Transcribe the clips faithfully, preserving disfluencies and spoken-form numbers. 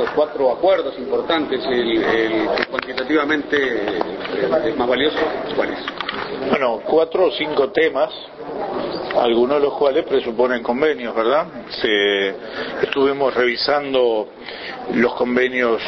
los cuatro acuerdos importantes, el, el que cuantitativamente es más valioso, ¿cuál es? Bueno, cuatro o cinco temas, algunos de los cuales presuponen convenios, ¿verdad? Se, estuvimos revisando los convenios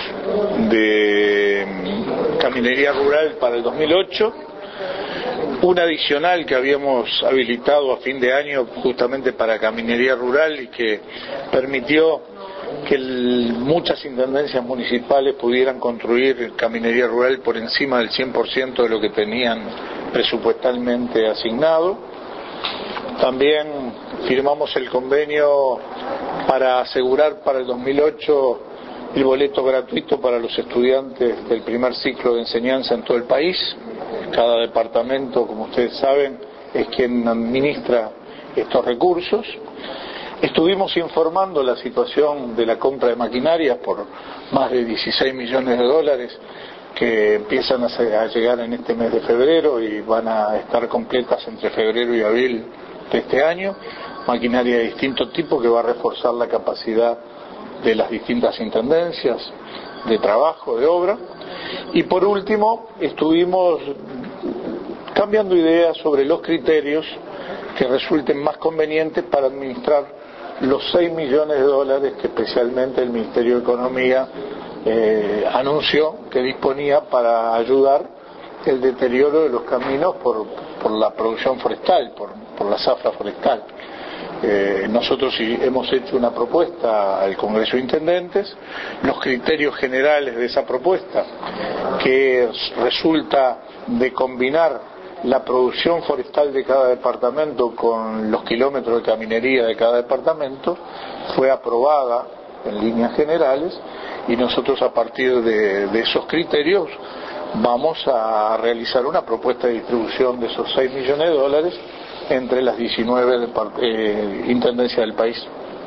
de caminería rural para el dos mil ocho, un adicional que habíamos habilitado a fin de año justamente para caminería rural y que permitió que el, muchas intendencias municipales pudieran construir caminería rural por encima del cien por ciento de lo que tenían presupuestalmente asignado. También firmamos el convenio para asegurar para el dos mil ocho el boleto gratuito para los estudiantes del primer ciclo de enseñanza en todo el país. Cada departamento, como ustedes saben, es quien administra estos recursos. Estuvimos informando la situación de la compra de maquinarias por más de dieciséis millones de dólares que empiezan a llegar en este mes de febrero y van a estar completas entre febrero y abril de este año. Maquinaria de distinto tipo que va a reforzar la capacidad de las distintas intendencias de trabajo, de obra. Y por último, estuvimos cambiando ideas sobre los criterios que resulten más convenientes para administrar los seis millones de dólares que especialmente el Ministerio de Economía eh, anunció que disponía para ayudar el deterioro de los caminos por, por la producción forestal, por, por la zafra forestal. Eh, nosotros hemos hecho una propuesta al Congreso de Intendentes, los criterios generales de esa propuesta, que resulta de combinar la producción forestal de cada departamento con los kilómetros de caminería de cada departamento, fue aprobada en líneas generales y nosotros a partir de, de esos criterios vamos a realizar una propuesta de distribución de esos seis millones de dólares entre las diecinueve eh, intendencias del país.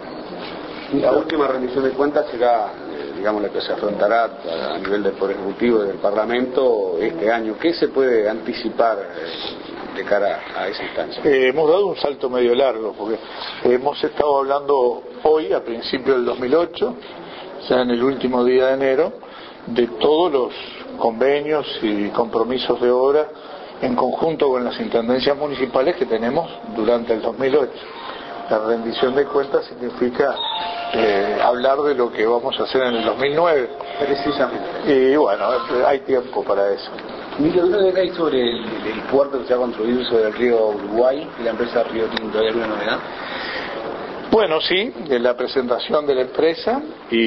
La última rendición de cuentas será, eh, digamos, la que se afrontará a nivel del Poder Ejecutivo y del Parlamento este año. ¿Qué se puede anticipar eh, de cara a esa instancia? Eh, hemos dado un salto medio largo, porque hemos estado hablando hoy, a principios del dos mil ocho, o sea, en el último día de enero, de todos los convenios y compromisos de obra en conjunto con las intendencias municipales que tenemos durante el dos mil ocho. La rendición de cuentas significa eh, hablar de lo que vamos a hacer en el dos mil nueve. Precisamente. Y bueno, hay tiempo para eso. Mire, una vez hay sobre el, el puerto que se ha construido sobre el río Uruguay y la empresa Río Tinto, ¿hay alguna novedad? Bueno, sí, de la presentación de la empresa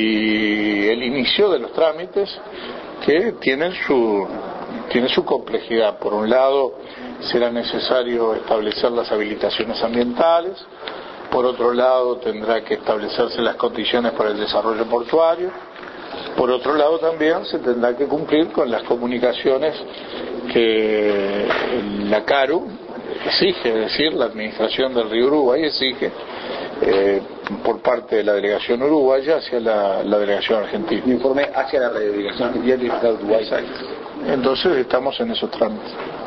y el inicio de los trámites que tienen su, tiene su complejidad. Por un lado, será necesario establecer las habilitaciones ambientales. Por otro lado, tendrá que establecerse las condiciones para el desarrollo portuario. Por otro lado, también se tendrá que cumplir con las comunicaciones que la CARU exige, es decir, la Administración del Río Uruguay exige eh, por parte de la delegación uruguaya hacia la, la delegación argentina. Un informe hacia la delegación argentina del Estado de Uruguay. Exacto. Entonces estamos en esos trámites.